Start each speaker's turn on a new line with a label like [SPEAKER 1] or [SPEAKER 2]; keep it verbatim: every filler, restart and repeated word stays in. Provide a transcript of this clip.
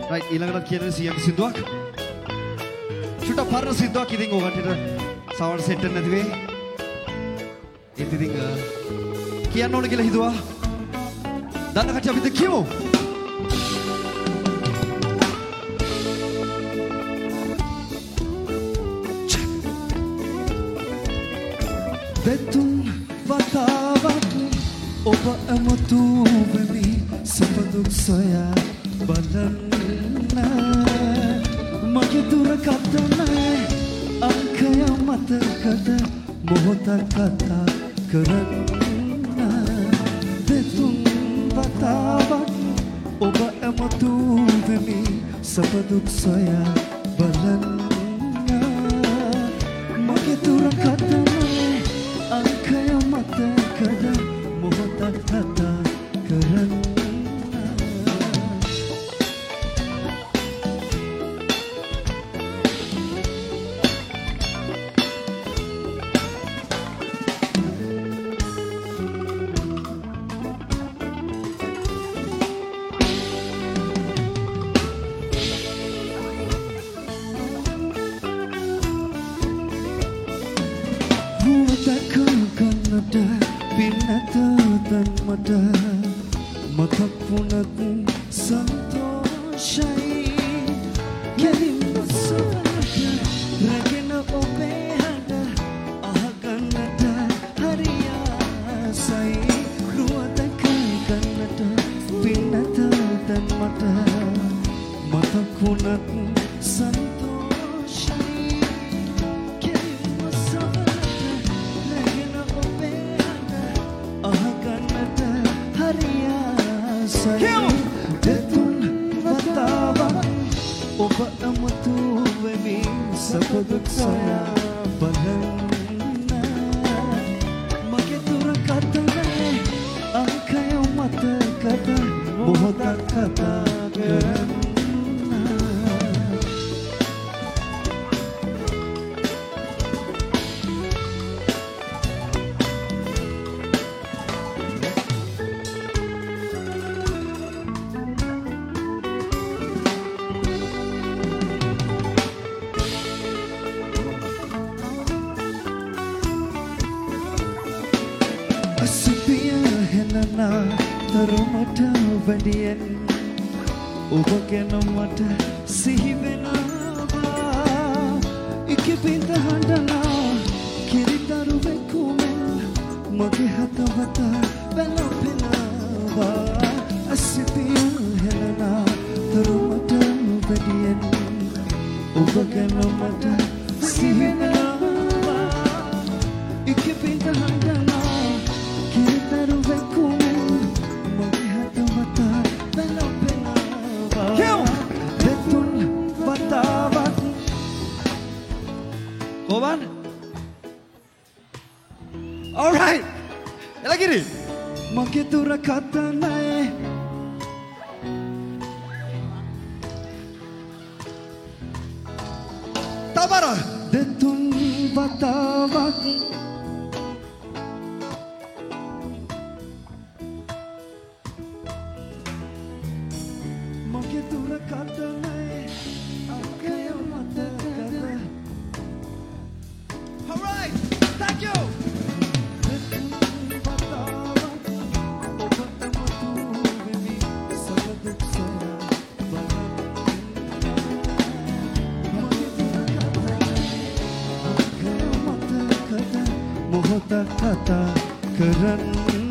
[SPEAKER 1] right ඊළඟට කියන සියම් සින්දුවක් චුට්ට පරණ සින්දුවක් ඉතින් ඔයගොල්ලන්ට සවල් සෙට් එක නැති වෙයි ඒත් ඉතින් කියන්න ඕන කියලා හිතුවා දන්න කට්ටිය අපිට කියමු
[SPEAKER 2] දෙතුන් වතාවක් ඔබ අමතු වෙමි සපදුක් සොයා බලන්න මගේ දුරකථන අංකය මතකද මොහොතක් කතා කරන්න දෙතුන් වතාවක් ඔබ අමතු වෙමි සපදුක් සොයා බලන්න මගේ දුරකථන අංකය මතකද මොහොතක් කතා කරන්න
[SPEAKER 3] කතා කරන්න